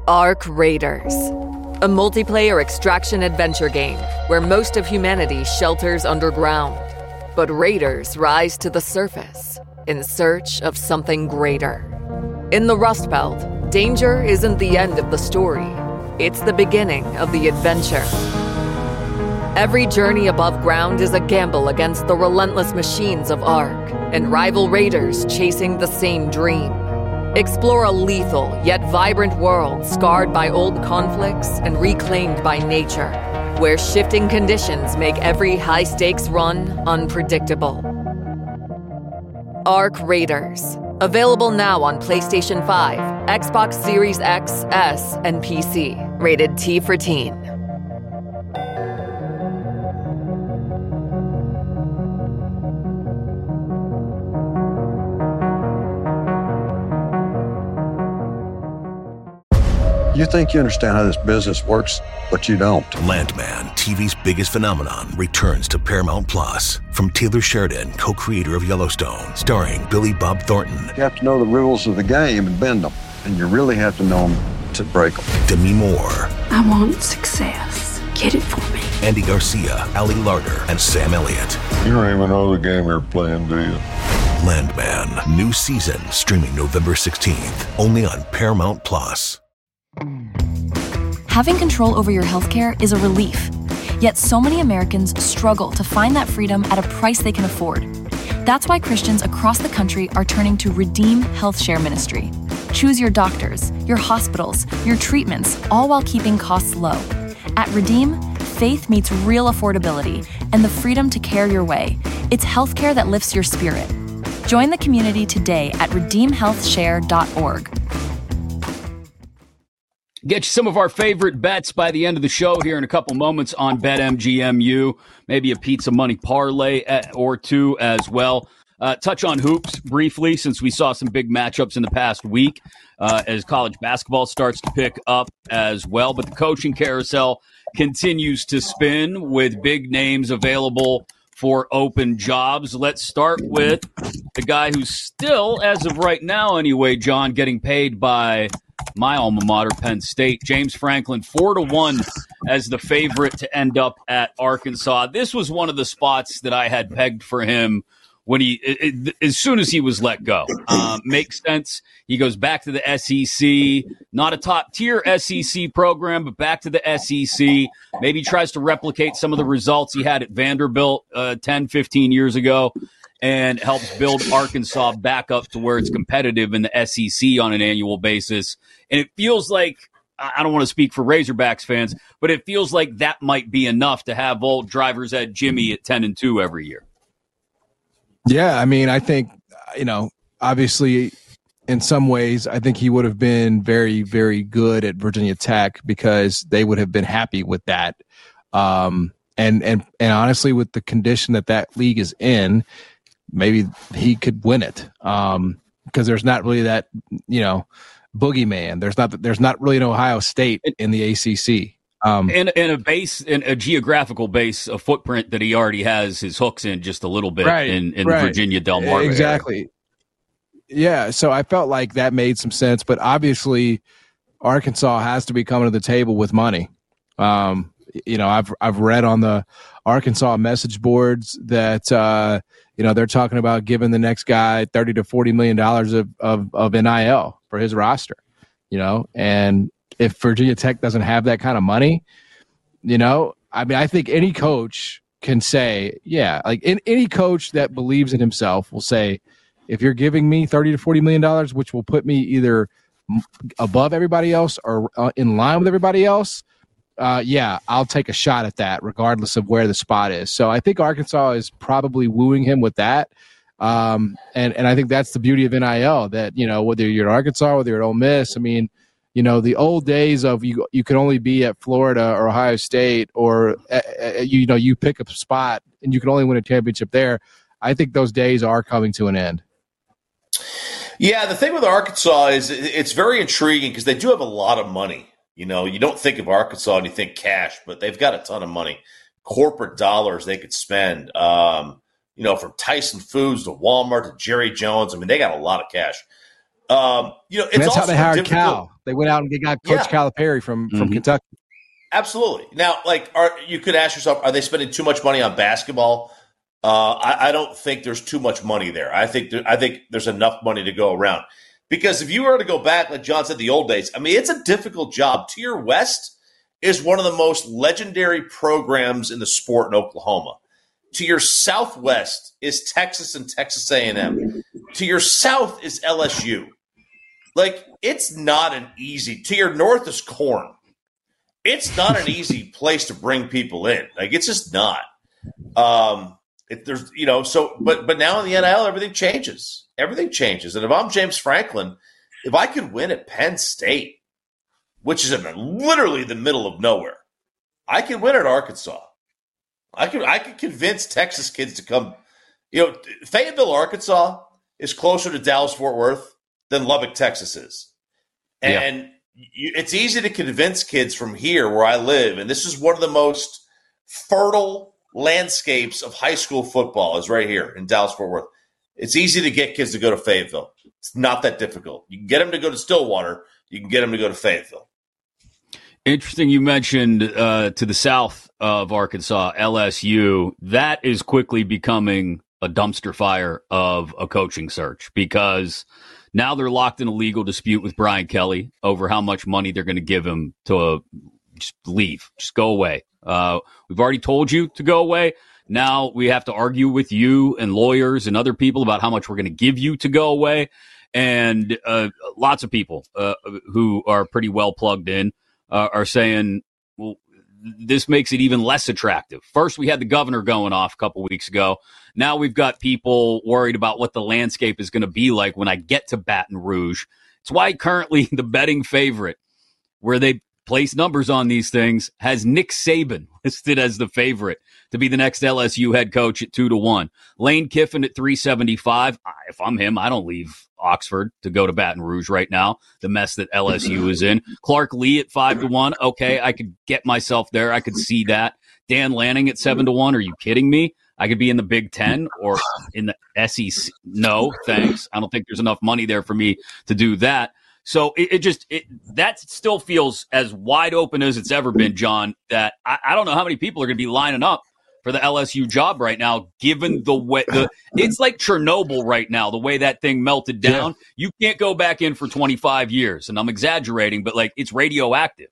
Ark Raiders, a multiplayer extraction adventure game where most of humanity shelters underground. But raiders rise to the surface in search of something greater. In the Rust Belt, danger isn't the end of the story. It's the beginning of the adventure. Every journey above ground is a gamble against the relentless machines of Ark and rival raiders chasing the same dream. Explore a lethal yet vibrant world scarred by old conflicts and reclaimed by nature, where shifting conditions make every high-stakes run unpredictable. Ark Raiders. Available now on PlayStation 5, Xbox Series X, S, and PC. Rated T for Teen. You think you understand how this business works, but you don't. Landman, TV's biggest phenomenon, returns to Paramount Plus. From Taylor Sheridan, co-creator of Yellowstone, starring Billy Bob Thornton. You have to know the rules of the game and bend them. And you really have to know them to break them. Demi Moore. I want success. Get it for me. Andy Garcia, Ali Larter, and Sam Elliott. You don't even know the game you're playing, do you? Landman, new season, streaming November 16th, only on Paramount Plus. Having control over your healthcare is a relief. Yet so many Americans struggle to find that freedom at a price they can afford. That's why Christians across the country are turning to Redeem Health Share Ministry. Choose your doctors, your hospitals, your treatments, all while keeping costs low. At Redeem, faith meets real affordability and the freedom to care your way. It's healthcare that lifts your spirit. Join the community today at redeemhealthshare.org. Get you some of our favorite bets by the end of the show here in a couple moments on BetMGMU. Maybe a pizza money parlay or two as well. Touch on hoops briefly, since we saw some big matchups in the past week as college basketball starts to pick up as well. But the coaching carousel continues to spin with big names available for open jobs. Let's start with the guy who's still, as of right now anyway, John, getting paid by my alma mater, Penn State. James Franklin, 4-1 as the favorite to end up at Arkansas. This was one of the spots that I had pegged for him when as soon as he was let go. Makes sense. He goes back to the SEC, not a top tier SEC program, but back to the SEC. Maybe tries to replicate some of the results he had at Vanderbilt 10, 15 years ago, and helps build Arkansas back up to where it's competitive in the SEC on an annual basis. And it feels like, I don't want to speak for Razorbacks fans, but it feels like that might be enough to have old driver's ed Jimmy at 10-2 every year. Yeah, I mean, I think, obviously in some ways, I think he would have been very, very good at Virginia Tech because they would have been happy with that. And honestly, with the condition that league is in, maybe he could win it because there's not really that, boogeyman. There's not really an Ohio State in the ACC. And a geographical base, a footprint that he already has his hooks in just a little bit in the Virginia Del Mar. Exactly. Area. Yeah. So I felt like that made some sense, but obviously Arkansas has to be coming to the table with money. I've read on the Arkansas message boards that, they're talking about giving the next guy $30 to $40 million of NIL for his roster, and if Virginia Tech doesn't have that kind of money, I think any coach can say, any coach that believes in himself will say, if you're giving me $30 to $40 million, which will put me either above everybody else or in line with everybody else, I'll take a shot at that regardless of where the spot is. So I think Arkansas is probably wooing him with that. And I think that's the beauty of NIL, that, whether you're at Arkansas, whether you're at Ole Miss, the old days of you could only be at Florida or Ohio State or, you pick a spot and you can only win a championship there. I think those days are coming to an end. Yeah, the thing with Arkansas is it's very intriguing because they do have a lot of money. You don't think of Arkansas and you think cash, but they've got a ton of money, corporate dollars they could spend. From Tyson Foods to Walmart to Jerry Jones. They got a lot of cash. It's that's how they hired difficult. Cal. They went out and they got Coach Calipari from Kentucky. Absolutely. Now, you could ask yourself, are they spending too much money on basketball? I don't think there's too much money there. I think there's enough money to go around. Because if you were to go back, like John said, the old days, I mean, it's a difficult job. Tier West is one of the most legendary programs in the sport in Oklahoma. To your southwest is Texas and Texas A&M. To your south is LSU. It's not an easy – to your north is Corn. It's not an easy place to bring people in. It's just not. But now in the NIL, everything changes. Everything changes. And if I'm James Franklin, if I could win at Penn State, which is in literally the middle of nowhere, I could win at Arkansas. I could convince Texas kids to come. Fayetteville, Arkansas is closer to Dallas-Fort Worth than Lubbock, Texas is. And it's easy to convince kids from here where I live, and this is one of the most fertile landscapes of high school football is right here in Dallas-Fort Worth. It's easy to get kids to go to Fayetteville. It's not that difficult. You can get them to go to Stillwater. You can get them to go to Fayetteville. Interesting you mentioned to the south of Arkansas, LSU. That is quickly becoming a dumpster fire of a coaching search because now they're locked in a legal dispute with Brian Kelly over how much money they're going to give him to just leave, just go away. We've already told you to go away. Now we have to argue with you and lawyers and other people about how much we're going to give you to go away. And lots of people who are pretty well plugged in are saying, well, this makes it even less attractive. First, we had the governor going off a couple weeks ago. Now we've got people worried about what the landscape is going to be like when I get to Baton Rouge. It's why currently the betting favorite, where they place numbers on these things, has Nick Saban listed as the favorite to be the next LSU head coach at 2-1. Lane Kiffin at 375. If I'm him, I don't leave Oxford to go to Baton Rouge right now, the mess that LSU is in. Clark Lee at 5-1. Okay, I could get myself there. I could see that. Dan Lanning at 7-1. Are you kidding me? I could be in the Big Ten or in the SEC. No, thanks. I don't think there's enough money there for me to do that. So that still feels as wide open as it's ever been, John, that I don't know how many people are going to be lining up for the LSU job right now, given the way it's like Chernobyl right now, the way that thing melted down. Yeah. You can't go back in for 25 years. And I'm exaggerating, but it's radioactive.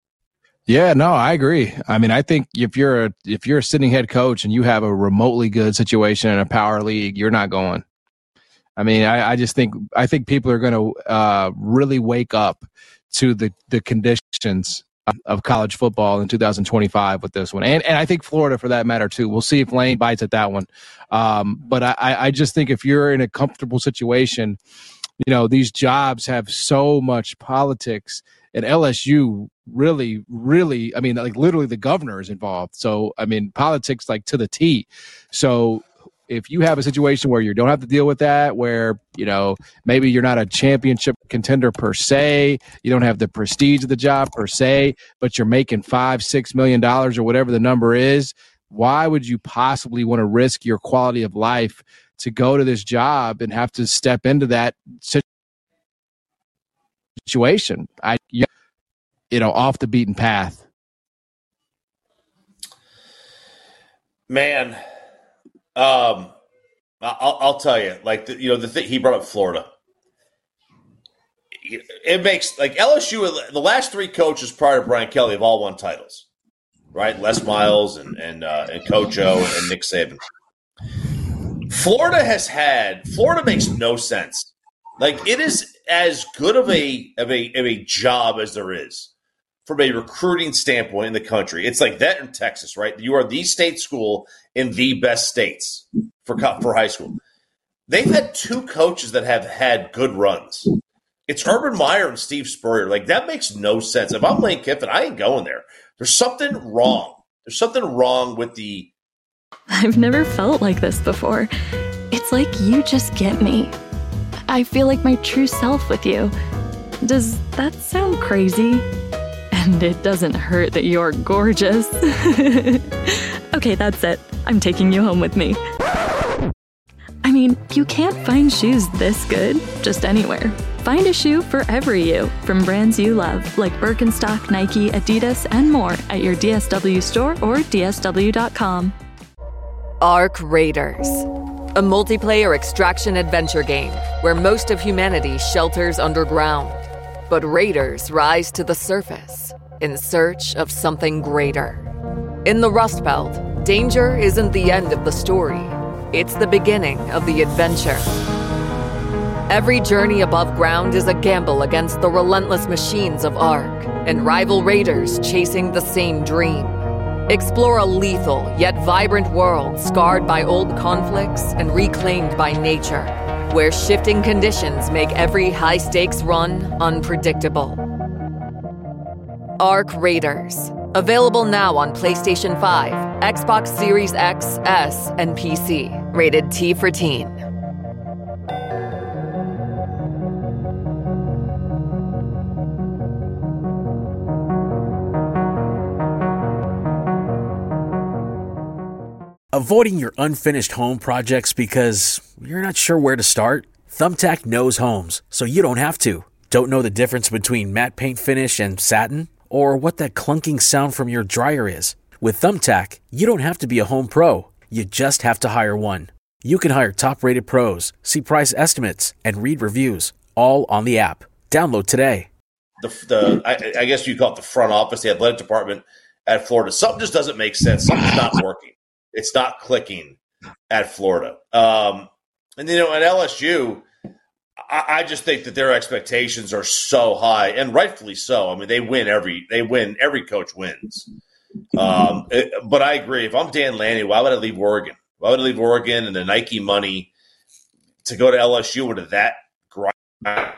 Yeah, no, I agree. I mean, I think if you're a sitting head coach and you have a remotely good situation in a power league, you're not going. I mean, I think people are going to really wake up to the conditions of college football in 2025 with this one. And I think Florida for that matter too. We'll see if Lane bites at that one. But I just think if you're in a comfortable situation, these jobs have so much politics, and LSU really, I mean, literally the governor is involved. So, I mean, politics to the T. So if you have a situation where you don't have to deal with that, where, maybe you're not a championship contender per se, you don't have the prestige of the job per se, but you're making $5-6 million or whatever the number is, why would you possibly want to risk your quality of life to go to this job and have to step into that situation? Off the beaten path. Man, I'll tell you, the thing he brought up Florida. It makes LSU. The last three coaches prior to Brian Kelly have all won titles, right? Les Miles and Coach O and Nick Saban. Florida makes no sense. It is as good of a job as there is from a recruiting standpoint in the country. It's like that in Texas, right? You are the state school in the best states for high school. They've had two coaches that have had good runs. It's Urban Meyer and Steve Spurrier. That makes no sense. If I'm Lane Kiffin, I ain't going there. There's something wrong. There's something wrong with the... I've never felt like this before. It's like you just get me. I feel like my true self with you. Does that sound crazy? And it doesn't hurt that you're gorgeous. Okay, that's it. I'm taking you home with me. I mean, you can't find shoes this good just anywhere. Find a shoe for every you from brands you love, like Birkenstock, Nike, Adidas, and more at your DSW store or DSW.com. Ark Raiders, a multiplayer extraction adventure game where most of humanity shelters underground, but raiders rise to the surface in search of something greater. In the Rust Belt, danger isn't the end of the story. It's the beginning of the adventure. Every journey above ground is a gamble against the relentless machines of Ark and rival raiders chasing the same dream. Explore a lethal yet vibrant world scarred by old conflicts and reclaimed by nature, where shifting conditions make every high-stakes run unpredictable. Ark Raiders. Available now on PlayStation 5, Xbox Series X, S, and PC. Rated T for Teen. Avoiding your unfinished home projects because you're not sure where to start? Thumbtack knows homes, so you don't have to. Don't know the difference between matte paint finish and satin? Or what that clunking sound from your dryer is? With Thumbtack, you don't have to be a home pro. You just have to hire one. You can hire top-rated pros, see price estimates, and read reviews, all on the app. Download today. I guess you call it the front office, the athletic department at Florida. Something just doesn't make sense. Something's not working. It's not clicking at Florida. And, at LSU, I just think that their expectations are so high, and rightfully so. I mean, they win. Every coach wins. But I agree. If I'm Dan Lanning, why would I leave Oregon? Why would I leave Oregon and the Nike money to go to LSU into that grind?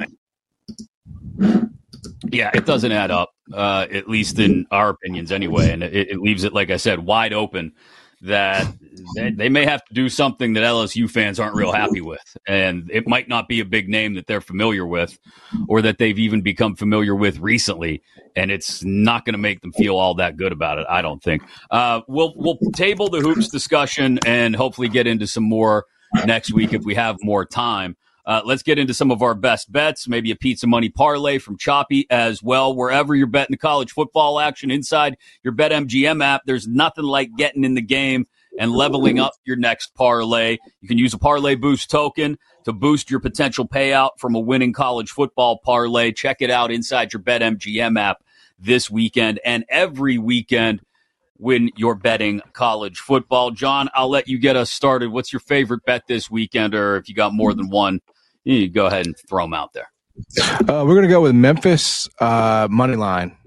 Yeah, it doesn't add up, at least in our opinions anyway. And it leaves it, like I said, wide open that they may have to do something that LSU fans aren't real happy with. And it might not be a big name that they're familiar with or that they've even become familiar with recently. And it's not going to make them feel all that good about it, I don't think. We'll table the hoops discussion and hopefully get into some more next week if we have more time. Let's get into some of our best bets, maybe a pizza money parlay from Choppy as well. Wherever you're betting the college football action inside your BetMGM app, there's nothing like getting in the game and leveling up your next parlay. You can use a Parlay Boost token to boost your potential payout from a winning college football parlay. Check it out inside your BetMGM app this weekend and every weekend when you're betting college football. John, I'll let you get us started. What's your favorite bet this weekend, or if you got more than one, you go ahead and throw them out there. We're going to go with Memphis money line.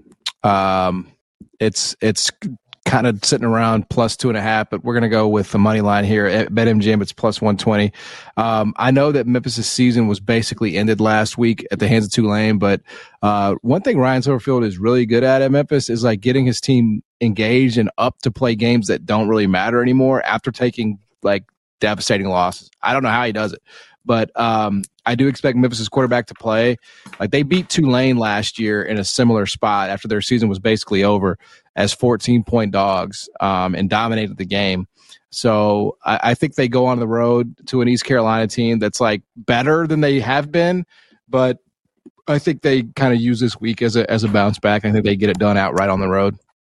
It's kind of sitting around plus 2.5, but we're going to go with the money line here at BetMGM. It's plus 120. I know that Memphis' season was basically ended last week at the hands of Tulane, but one thing Ryan Silverfield is really good at Memphis is like getting his team engaged and up to play games that don't really matter anymore after taking like devastating losses. I don't know how he does it, but I do expect Memphis' quarterback to play. Like they beat Tulane last year in a similar spot after their season was basically over as 14-point dogs and dominated the game. So I think they go on the road to an East Carolina team that's like better than they have been, but I think they kind of use this week as a bounce back. I think they get it done outright on the road.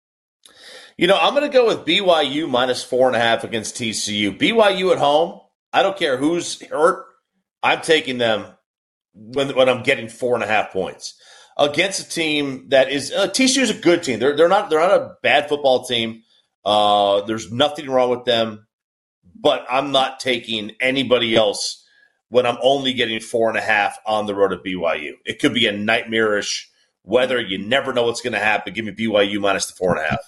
I'm going to go with BYU minus 4.5 against TCU. BYU at home, I don't care who's hurt. I'm taking them when I'm getting 4.5 points against a team that is TCU is a good team. They're not a bad football team. There's nothing wrong with them, but I'm not taking anybody else when I'm only getting 4.5 on the road at BYU. It could be a nightmarish weather. You never know what's going to happen. Give me BYU minus the 4.5.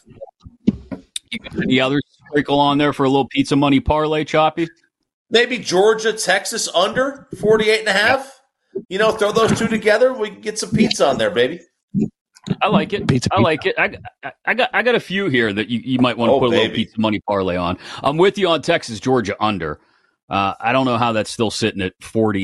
Any others sprinkle on there for a little pizza money parlay, Choppy? Maybe Georgia, Texas under 48.5. Throw those two together. We can get some pizza on there, baby. I like it. Pizza. I like it. I got a few here that you might want to put a little pizza money parlay on. I'm with you on Texas, Georgia under. I don't know how that's still sitting at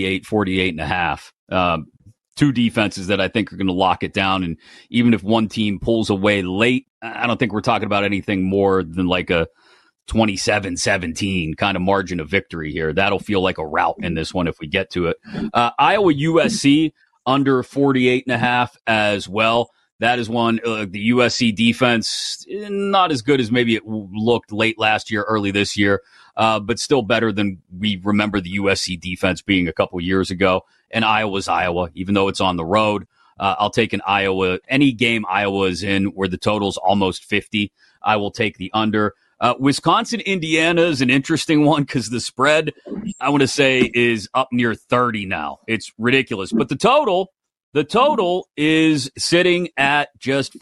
48.5. Two defenses that I think are going to lock it down. And even if one team pulls away late, I don't think we're talking about anything more than like a 27-17 kind of margin of victory here. That'll feel like a rout in this one if we get to it. Iowa USC under 48.5 as well. That is one. The USC defense, not as good as maybe it looked late last year, early this year, but still better than we remember the USC defense being a couple years ago. And Iowa's Iowa, even though it's on the road. I'll take an Iowa. Any game Iowa is in where the total's almost 50, I will take the under. Wisconsin, Indiana is an interesting one because the spread, I want to say, is up near 30 now. It's ridiculous. But the total is sitting at just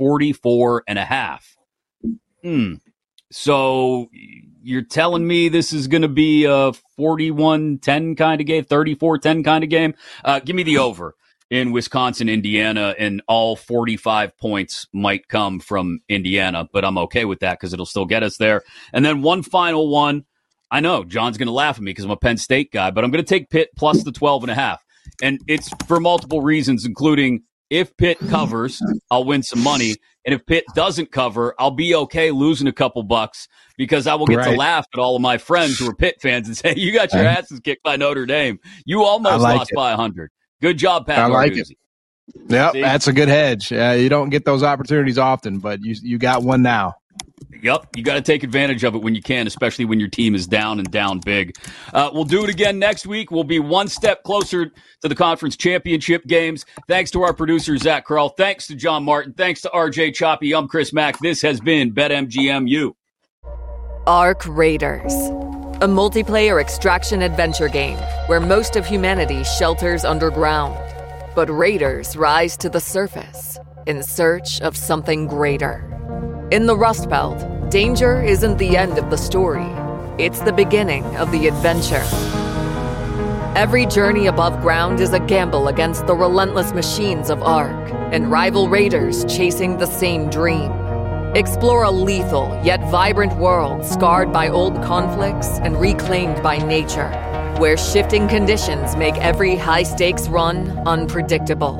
44.5. So you're telling me this is going to be a 41-10 kind of game, 34-10 kind of game? Give me the over in Wisconsin, Indiana, and all 45 points might come from Indiana, but I'm okay with that because it'll still get us there. And then one final one. I know John's going to laugh at me because I'm a Penn State guy, but I'm going to take Pitt plus the 12.5. And it's for multiple reasons, including if Pitt covers, I'll win some money. And if Pitt doesn't cover, I'll be okay losing a couple bucks because I will get to laugh at all of my friends who are Pitt fans and say, you got your asses kicked by Notre Dame. You almost lost by 100. Good job, Pat. I like it. Yep, that's a good hedge. You don't get those opportunities often, but you got one now. Yep, you got to take advantage of it when you can, especially when your team is down and down big. We'll do it again next week. We'll be one step closer to the conference championship games. Thanks to our producer, Zach Kroll. Thanks to John Martin. Thanks to RJ Choppy. I'm Chris Mack. This has been BetMGMU. Arc Raiders, a multiplayer extraction adventure game where most of humanity shelters underground. But raiders rise to the surface in search of something greater. In the Rust Belt, danger isn't the end of the story. It's the beginning of the adventure. Every journey above ground is a gamble against the relentless machines of Ark and rival raiders chasing the same dream. Explore a lethal yet vibrant world scarred by old conflicts and reclaimed by nature, where shifting conditions make every high-stakes run unpredictable.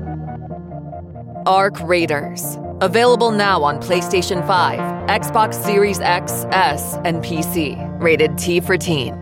Arc Raiders. Available now on PlayStation 5, Xbox Series X, S, and PC. Rated T for Teen.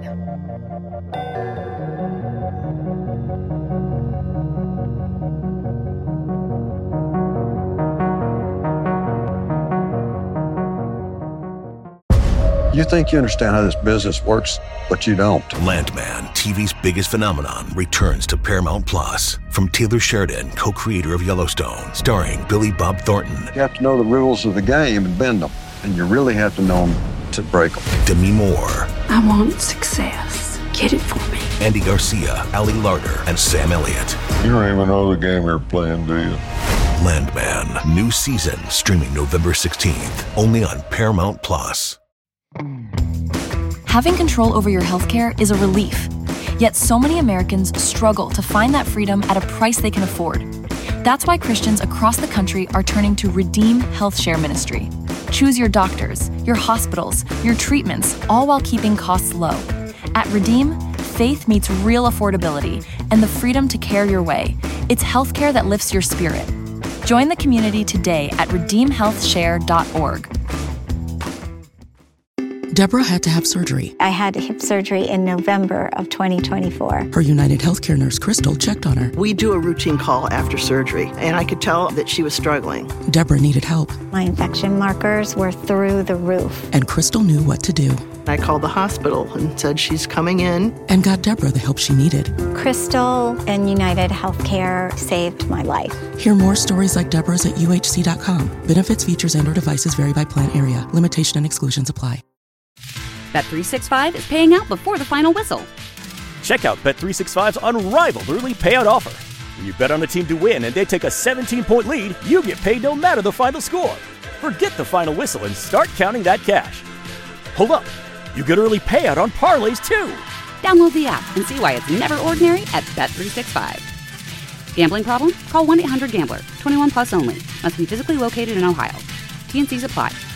You think you understand how this business works, but you don't. Landman, TV's biggest phenomenon, returns to Paramount Plus. From Taylor Sheridan, co-creator of Yellowstone, starring Billy Bob Thornton. You have to know the rules of the game and bend them. And you really have to know them to break them. Demi Moore. I want success. Get it for me. Andy Garcia, Ali Larter, and Sam Elliott. You don't even know the game you're playing, do you? Landman, new season, streaming November 16th, only on Paramount Plus. Having control over your healthcare is a relief. Yet so many Americans struggle to find that freedom at a price they can afford. That's why Christians across the country are turning to Redeem Health Share Ministry. Choose your doctors, your hospitals, your treatments, all while keeping costs low. At Redeem, faith meets real affordability and the freedom to care your way. It's healthcare that lifts your spirit. Join the community today at redeemhealthshare.org. Deborah had to have surgery. I had hip surgery in November of 2024. Her United Healthcare nurse, Crystal, checked on her. We do a routine call after surgery, and I could tell that she was struggling. Deborah needed help. My infection markers were through the roof. And Crystal knew what to do. I called the hospital and said she's coming in. And got Deborah the help she needed. Crystal and United Healthcare saved my life. Hear more stories like Deborah's at UHC.com. Benefits, features, and/or devices vary by plan area. Limitation and exclusions apply. Bet365 is paying out before the final whistle. Check out Bet365's unrivaled early payout offer. When you bet on a team to win and they take a 17-point lead, you get paid no matter the final score. Forget the final whistle and start counting that cash. Hold up. You get early payout on parlays, too. Download the app and see why it's never ordinary at Bet365. Gambling problem? Call 1-800-GAMBLER. 21 plus only. Must be physically located in Ohio. T&Cs apply.